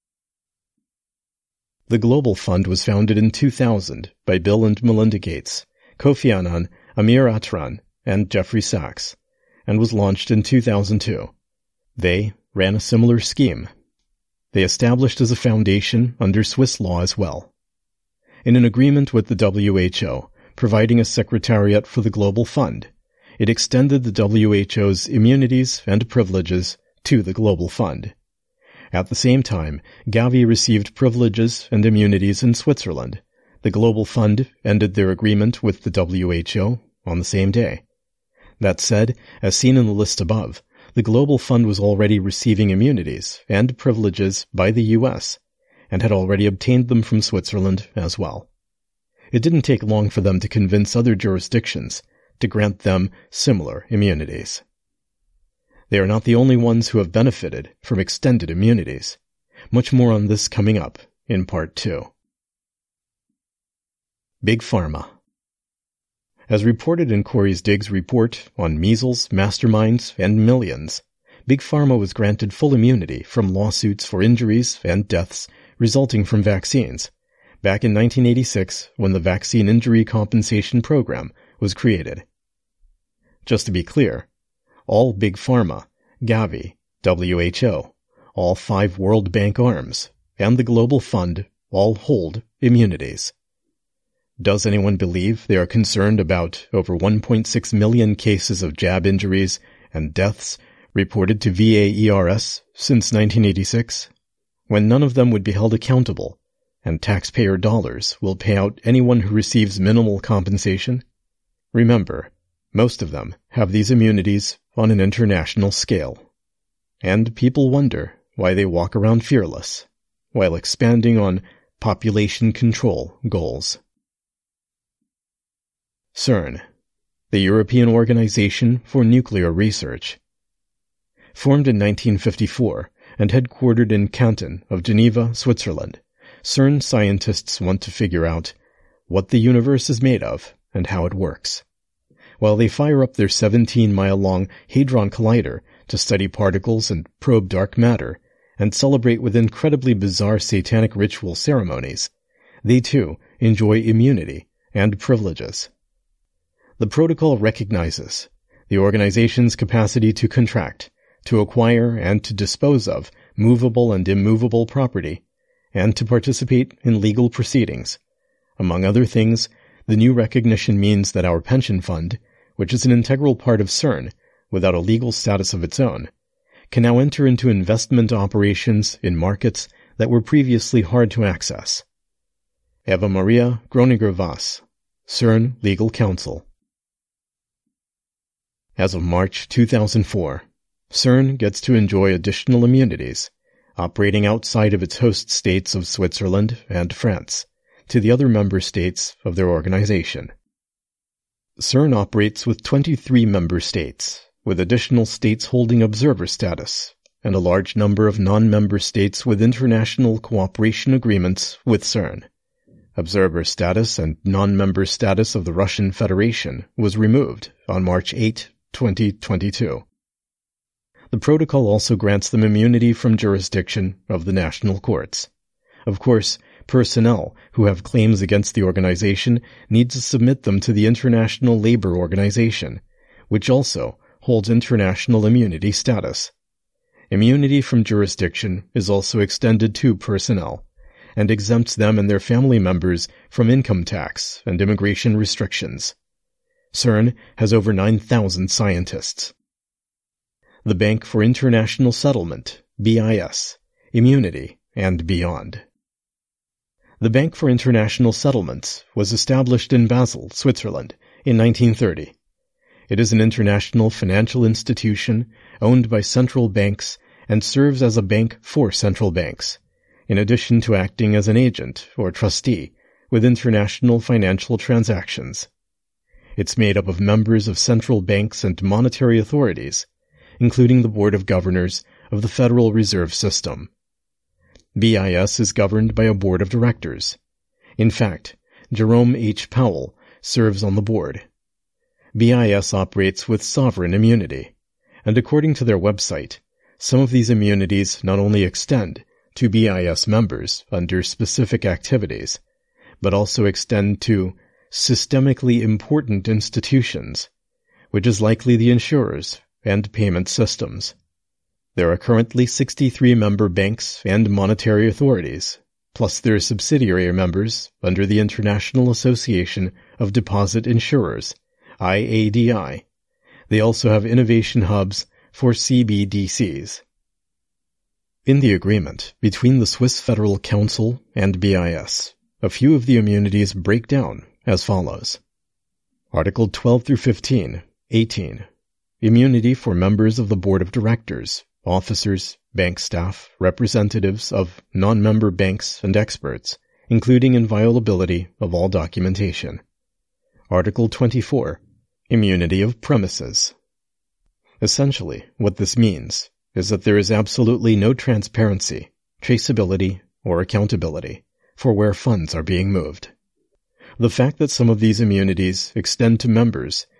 The Global Fund was founded in two thousand by Bill and Melinda Gates, Kofi Annan, Amir Atran, and Jeffrey Sachs, and was launched in two thousand two. They ran a similar scheme. They established as a foundation under Swiss law as well. In an agreement with the W H O, providing a secretariat for the Global Fund, it extended the W H O's immunities and privileges to the Global Fund. At the same time, Gavi received privileges and immunities in Switzerland. The Global Fund ended their agreement with the W H O on the same day. That said, as seen in the list above, the Global Fund was already receiving immunities and privileges by the U S, and had already obtained them from Switzerland as well. It didn't take long for them to convince other jurisdictions to grant them similar immunities. They are not the only ones who have benefited from extended immunities. Much more on this coming up in Part two. Big Pharma. As reported in Corey's Diggs report on Measles, Masterminds, and Millions, Big Pharma was granted full immunity from lawsuits for injuries and deaths resulting from vaccines back in nineteen eighty-six when the Vaccine Injury Compensation Program was created. Just to be clear, all Big Pharma, Gavi, W H O, all five World Bank arms, and the Global Fund all hold immunities. Does anyone believe they are concerned about over one point six million cases of jab injuries and deaths reported to V A E R S since nineteen eighty-six, when none of them would be held accountable, and taxpayer dollars will pay out anyone who receives minimal compensation? Remember, most of them have these immunities on an international scale. And people wonder why they walk around fearless, while expanding on population control goals. CERN, the European Organization for Nuclear Research. Formed in nineteen fifty-four and headquartered in Canton of Geneva, Switzerland, CERN scientists want to figure out what the universe is made of and how it works. While they fire up their seventeen-mile-long Hadron Collider to study particles and probe dark matter and celebrate with incredibly bizarre satanic ritual ceremonies, they too enjoy immunity and privileges. The protocol recognizes the organization's capacity to contract, to acquire and to dispose of movable and immovable property, and to participate in legal proceedings. Among other things, the new recognition means that our pension fund, which is an integral part of CERN without a legal status of its own, can now enter into investment operations in markets that were previously hard to access. Eva Maria Groninger-Vass, CERN Legal Counsel. As of March two thousand four, CERN gets to enjoy additional immunities, operating outside of its host states of Switzerland and France, to the other member states of their organization. CERN operates with twenty-three member states, with additional states holding observer status, and a large number of non-member states with international cooperation agreements with CERN. Observer status and non-member status of the Russian Federation was removed on March eighth, twenty twenty-two. The protocol also grants them immunity from jurisdiction of the national courts. Of course, personnel who have claims against the organization need to submit them to the International Labor Organization, which also holds international immunity status. Immunity from jurisdiction is also extended to personnel, and exempts them and their family members from income tax and immigration restrictions. CERN has over nine thousand scientists. The Bank for International Settlement, B I S, Immunity, and Beyond. The Bank for International Settlements was established in Basel, Switzerland, in nineteen thirty. It is an international financial institution owned by central banks and serves as a bank for central banks, in addition to acting as an agent or trustee with international financial transactions. It's made up of members of central banks and monetary authorities, including the Board of Governors of the Federal Reserve System. B I S is governed by a board of directors. In fact, Jerome H. Powell serves on the board. B I S operates with sovereign immunity, and according to their website, some of these immunities not only extend to B I S members under specific activities, but also extend to systemically important institutions, which is likely the insurers and payment systems. There are currently sixty-three member banks and monetary authorities, plus their subsidiary members under the International Association of Deposit Insurers, I A D I. They also have innovation hubs for C B D Cs. In the agreement between the Swiss Federal Council and B I S, a few of the immunities break down as follows. Article twelve through fifteen, eighteen. Immunity for members of the Board of Directors, officers, bank staff, representatives of non-member banks and experts, including inviolability of all documentation. Article twenty-four. Immunity of premises. Essentially, what this means is that there is absolutely no transparency, traceability, or accountability for where funds are being moved. The fact that some of these immunities extend to members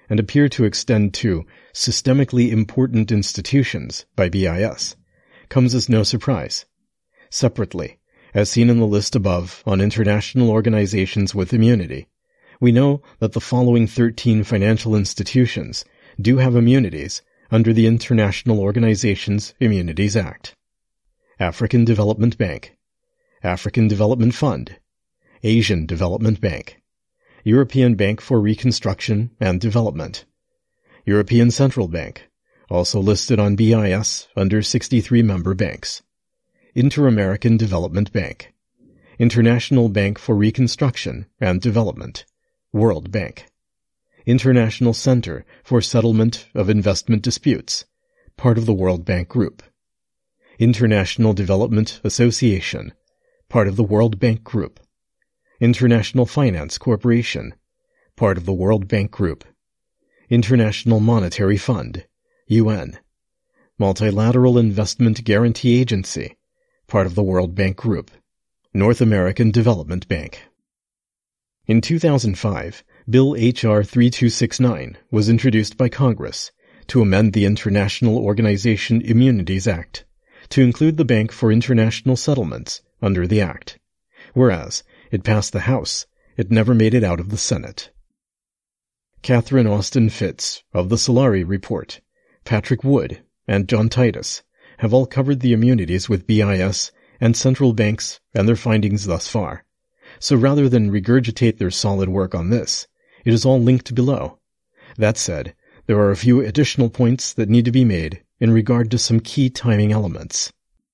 and appear to extend to systemically important institutions by B I S, comes as no surprise. Separately, as seen in the list above on international organizations with immunity, we know that the following thirteen financial institutions do have immunities under the International Organizations Immunities Act. African Development Bank, African Development Fund, Asian Development Bank, European Bank for Reconstruction and Development, European Central Bank, also listed on B I S under sixty-three member banks, Inter-American Development Bank, International Bank for Reconstruction and Development, World Bank, International Center for Settlement of Investment Disputes, part of the World Bank Group, International Development Association, part of the World Bank Group, International Finance Corporation, part of the World Bank Group, International Monetary Fund, U N, Multilateral Investment Guarantee Agency, part of the World Bank Group, North American Development Bank. In two thousand five, Bill H R thirty-two sixty-nine was introduced by Congress to amend the International Organization Immunities Act to include the Bank for International Settlements under the Act, whereas it passed the House, it never made it out of the Senate. Catherine Austin Fitts of the Solari Report, Patrick Wood, and John Titus have all covered the immunities with B I S and central banks and their findings thus far. So rather than regurgitate their solid work on this, it is all linked below. That said, there are a few additional points that need to be made in regard to some key timing elements.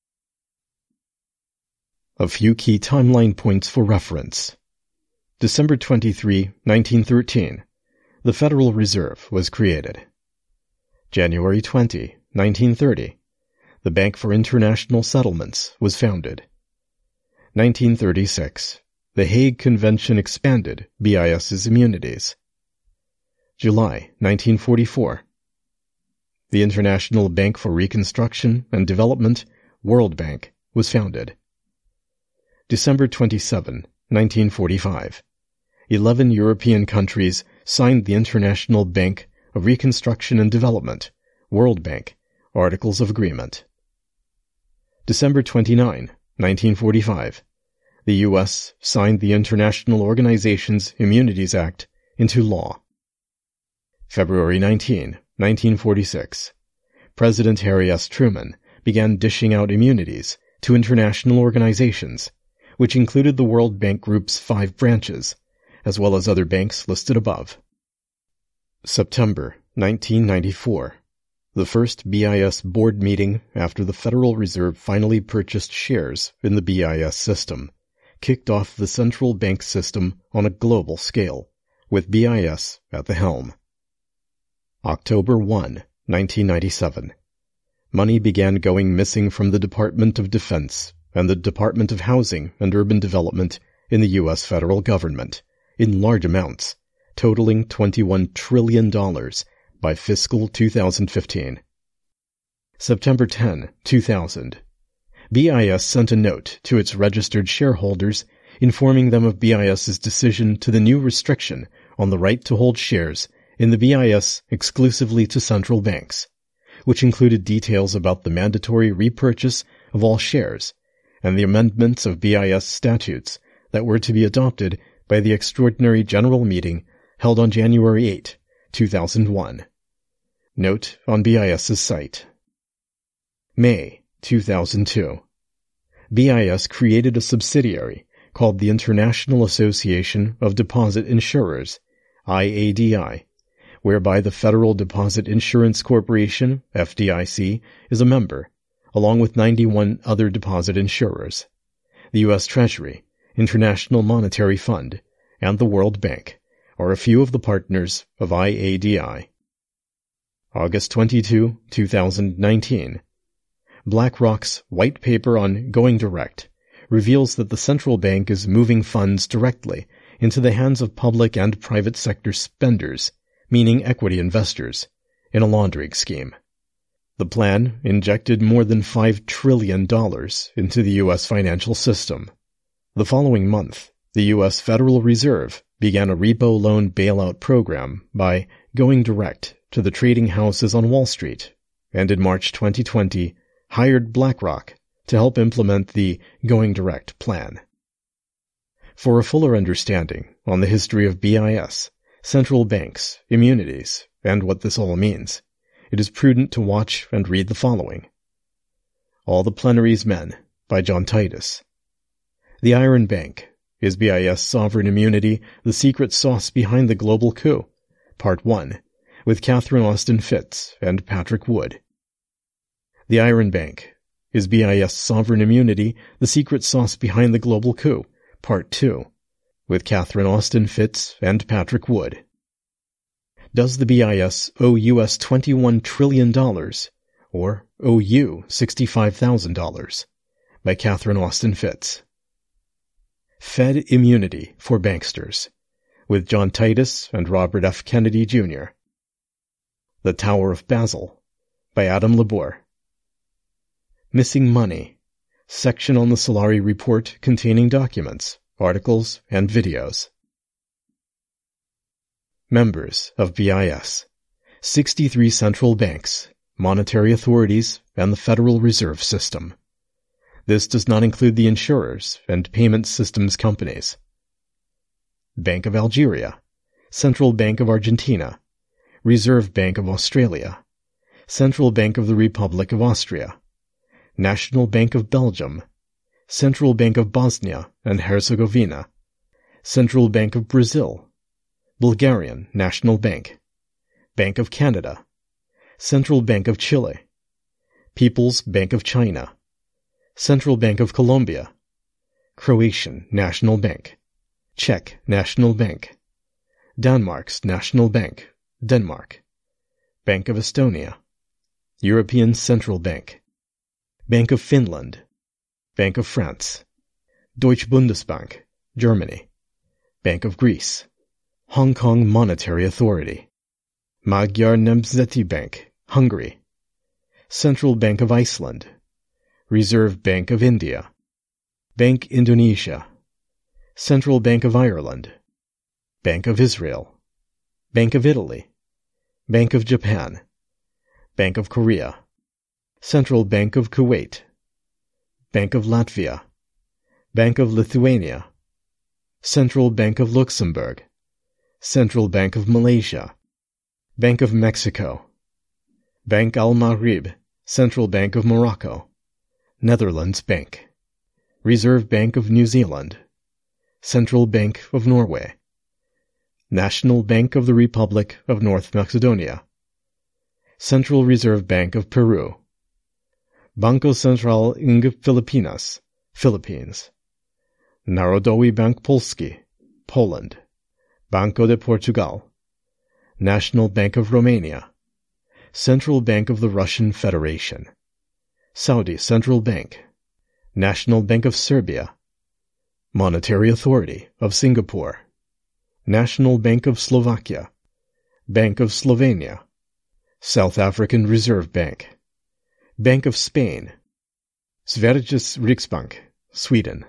A few key timeline points for reference. December twenty-third, nineteen thirteen, the Federal Reserve was created. January twentieth, nineteen thirty, the Bank for International Settlements was founded. nineteen thirty-six, the Hague Convention expanded B I S's immunities. July nineteen forty-four, the International Bank for Reconstruction and Development, World Bank, was founded. December twenty-seventh, nineteen forty-five, eleven European countries signed the International Bank of Reconstruction and Development, World Bank, Articles of Agreement. December twenty-ninth, nineteen forty-five, the U S signed the International Organizations Immunities Act into law. February nineteenth, nineteen forty-six, President Harry S. Truman began dishing out immunities to international organizations, which included the World Bank Group's five branches, as well as other banks listed above. September nineteen ninety-four, the first B I S board meeting after the Federal Reserve finally purchased shares in the B I S system, kicked off the central bank system on a global scale, with B I S at the helm. October first, nineteen ninety-seven. Money began going missing from the Department of Defense and the Department of Housing and Urban Development in the U S federal government, in large amounts, totaling twenty-one trillion dollars by fiscal two thousand fifteen. September tenth, two thousand. B I S sent a note to its registered shareholders informing them of B I S's decision to the new restriction on the right to hold shares in the B I S exclusively to central banks, which included details about the mandatory repurchase of all shares and the amendments of B I S statutes that were to be adopted by the Extraordinary General Meeting held on January eighth, two thousand one. Note on B I S's site. May two thousand two. B I S created a subsidiary called the International Association of Deposit Insurers, I A D I, whereby the Federal Deposit Insurance Corporation, F D I C, is a member, along with ninety-one other deposit insurers. The U S Treasury, International Monetary Fund, and the World Bank are a few of the partners of I A D I. August twenty-second, two thousand nineteen. BlackRock's white paper on Going Direct reveals that the central bank is moving funds directly into the hands of public and private sector spenders, meaning equity investors, in a laundering scheme. The plan injected more than five trillion dollars into the U S financial system. The following month, the U S Federal Reserve began a repo loan bailout program by going direct to the trading houses on Wall Street, and in March twenty twenty hired BlackRock to help implement the Going Direct plan. For a fuller understanding on the history of B I S, central banks, immunities, and what this all means, it is prudent to watch and read the following. All the Plenary's Men, by John Titus. The Iron Bank, Is B I S Sovereign Immunity the Secret Sauce Behind the Global Coup? Part one, with Catherine Austin Fitts and Patrick Wood. The Iron Bank, Is B I S Sovereign Immunity the Secret Sauce Behind the Global Coup? Part two, with Catherine Austin Fitts and Patrick Wood. Does the B I S owe U S twenty-one trillion dollars, or owe you sixty-five thousand dollars? By Catherine Austin Fitts. Fed Immunity for Banksters, with John Titus and Robert F. Kennedy, Junior The Tower of Basel, by Adam Labor. Missing Money, section on the Solari Report containing documents, articles, and videos. Members of B I S, sixty-three central banks, monetary authorities, and the Federal Reserve System. This does not include the insurers and payment systems companies. Bank of Algeria, Central Bank of Argentina, Reserve Bank of Australia, Central Bank of the Republic of Austria, National Bank of Belgium, Central Bank of Bosnia and Herzegovina, Central Bank of Brazil, Bulgarian National Bank, Bank of Canada, Central Bank of Chile, People's Bank of China, Central Bank of Colombia, Croatian National Bank, Czech National Bank, Denmark's National Bank, Denmark, Bank of Estonia, European Central Bank, Bank of Finland, Bank of France, Deutsche Bundesbank, Germany, Bank of Greece, Hong Kong Monetary Authority, Magyar Nemzeti Bank, Hungary, Central Bank of Iceland, Reserve Bank of India, Bank Indonesia, Central Bank of Ireland, Bank of Israel, Bank of Italy, Bank of Japan, Bank of Korea, Central Bank of Kuwait, Bank of Latvia, Bank of Lithuania, Central Bank of Luxembourg, Central Bank of Malaysia, Bank of Mexico, Bank Al-Maghrib, Central Bank of Morocco, Netherlands Bank, Reserve Bank of New Zealand, Central Bank of Norway, National Bank of the Republic of North Macedonia, Central Reserve Bank of Peru, Banco Central ng Filipinas, Philippines, Narodowy Bank Polski, Poland, Banco de Portugal, National Bank of Romania, Central Bank of the Russian Federation, Saudi Central Bank, National Bank of Serbia, Monetary Authority of Singapore, National Bank of Slovakia, Bank of Slovenia, South African Reserve Bank, Bank of Spain, Sveriges Riksbank, Sweden,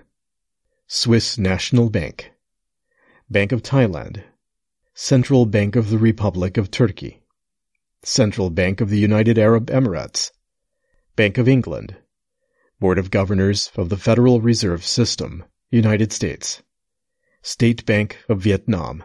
Swiss National Bank, Bank of Thailand, Central Bank of the Republic of Turkey, Central Bank of the United Arab Emirates, Bank of England, Board of Governors of the Federal Reserve System, United States, State Bank of Vietnam.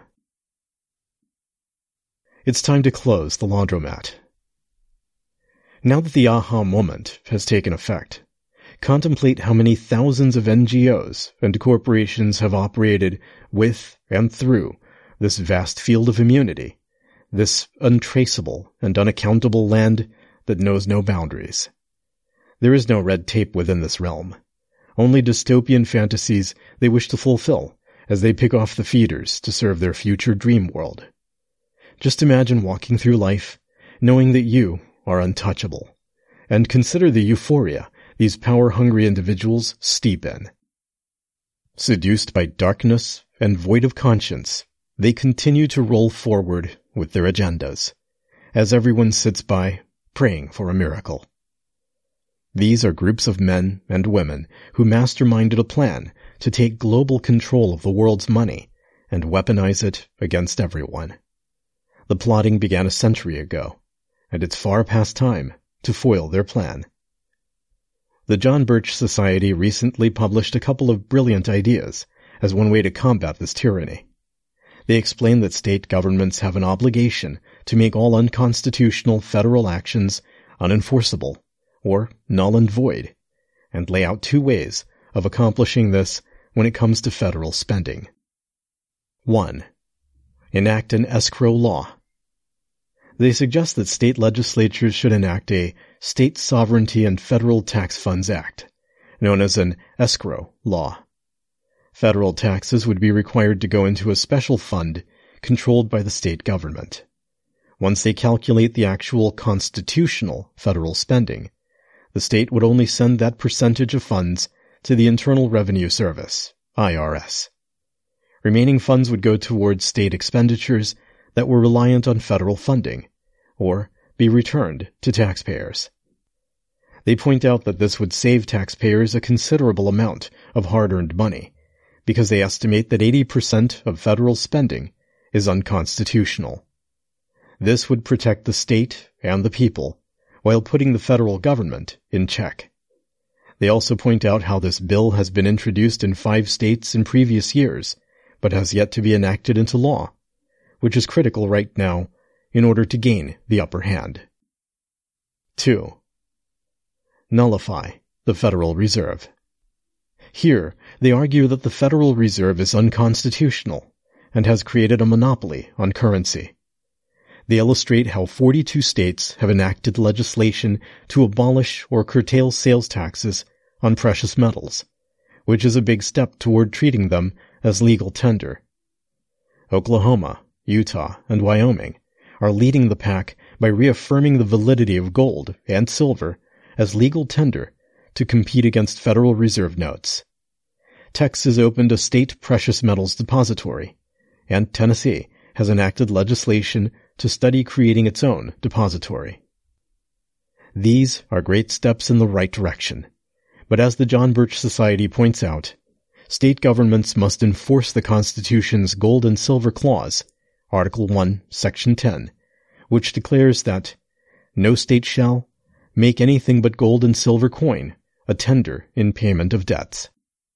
It's time to close the laundromat. Now that the aha moment has taken effect, contemplate how many thousands of N G Os and corporations have operated with and through this vast field of immunity, this untraceable and unaccountable land that knows no boundaries. There is no red tape within this realm, only dystopian fantasies they wish to fulfill as they pick off the feeders to serve their future dream world. Just imagine walking through life, knowing that you are untouchable, and consider the euphoria these power-hungry individuals steep in. Seduced by darkness and void of conscience, they continue to roll forward with their agendas, as everyone sits by, praying for a miracle. These are groups of men and women who masterminded a plan to take global control of the world's money and weaponize it against everyone. The plotting began a century ago, and it's far past time to foil their plan. The John Birch Society recently published a couple of brilliant ideas as one way to combat this tyranny. They explain that state governments have an obligation to make all unconstitutional federal actions unenforceable or null and void, and lay out two ways of accomplishing this when it comes to federal spending. one. Enact an escrow law. They suggest that state legislatures should enact a State Sovereignty and Federal Tax Funds Act, known as an escrow law. Federal taxes would be required to go into a special fund controlled by the state government. Once they calculate the actual constitutional federal spending, the state would only send that percentage of funds to the Internal Revenue Service, I R S. Remaining funds would go towards state expenditures that were reliant on federal funding, or be returned to taxpayers. They point out that this would save taxpayers a considerable amount of hard-earned money, because they estimate that eighty percent of federal spending is unconstitutional. This would protect the state and the people, while putting the federal government in check. They also point out how this bill has been introduced in five states in previous years, but has yet to be enacted into law, which is critical right now in order to gain the upper hand. two. Nullify the Federal Reserve. Here, they argue that the Federal Reserve is unconstitutional and has created a monopoly on currency. They illustrate how forty-two states have enacted legislation to abolish or curtail sales taxes on precious metals, which is a big step toward treating them as legal tender. Oklahoma, Utah, and Wyoming are leading the pack by reaffirming the validity of gold and silver as legal tender to compete against Federal Reserve notes. Texas opened a state precious metals depository, and Tennessee has enacted legislation to study creating its own depository. These are great steps in the right direction, but as the John Birch Society points out, state governments must enforce the Constitution's Gold and Silver Clause, Article one, Section ten, which declares that no state shall make anything but gold and silver coin a tender in payment of debts.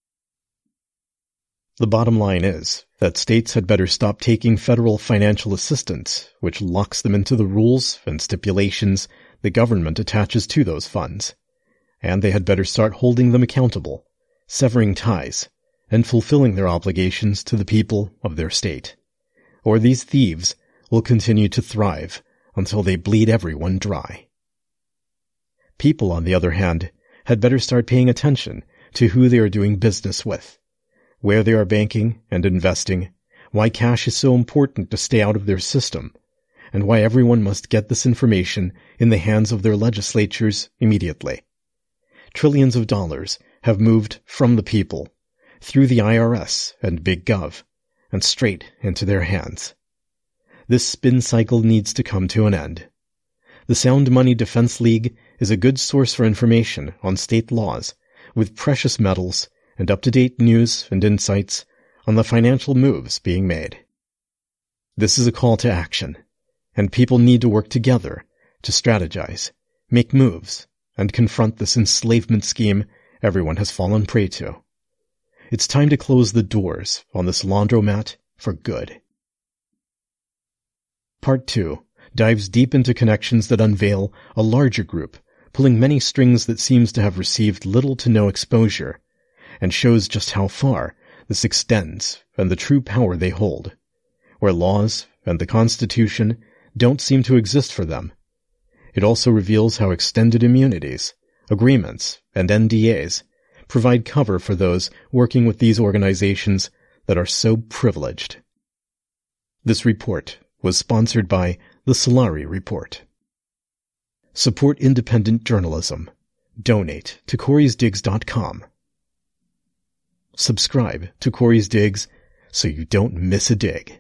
The bottom line is that states had better stop taking federal financial assistance, which locks them into the rules and stipulations the government attaches to those funds, and they had better start holding them accountable, severing ties, and fulfilling their obligations to the people of their state. Or these thieves will continue to thrive until they bleed everyone dry. People, on the other hand, had better start paying attention to who they are doing business with, where they are banking and investing, why cash is so important to stay out of their system, and why everyone must get this information in the hands of their legislatures immediately. Trillions of dollars have moved from the people, through the I R S and Big Gov, and straight into their hands. This spin cycle needs to come to an end. The Sound Money Defense League is a good source for information on state laws, with precious metals and up-to-date news and insights on the financial moves being made. This is a call to action, and people need to work together to strategize, make moves, and confront this enslavement scheme everyone has fallen prey to. It's time to close the doors on this laundromat for good. Part two dives deep into connections that unveil a larger group, pulling many strings that seems to have received little to no exposure, and shows just how far this extends and the true power they hold, where laws and the Constitution don't seem to exist for them. It also reveals how extended immunities, agreements, and N D As provide cover for those working with these organizations that are so privileged. This report was sponsored by the Solari Report. Support independent journalism. Donate to Corey's Digs dot com. Subscribe to Corey's Digs so you don't miss a dig.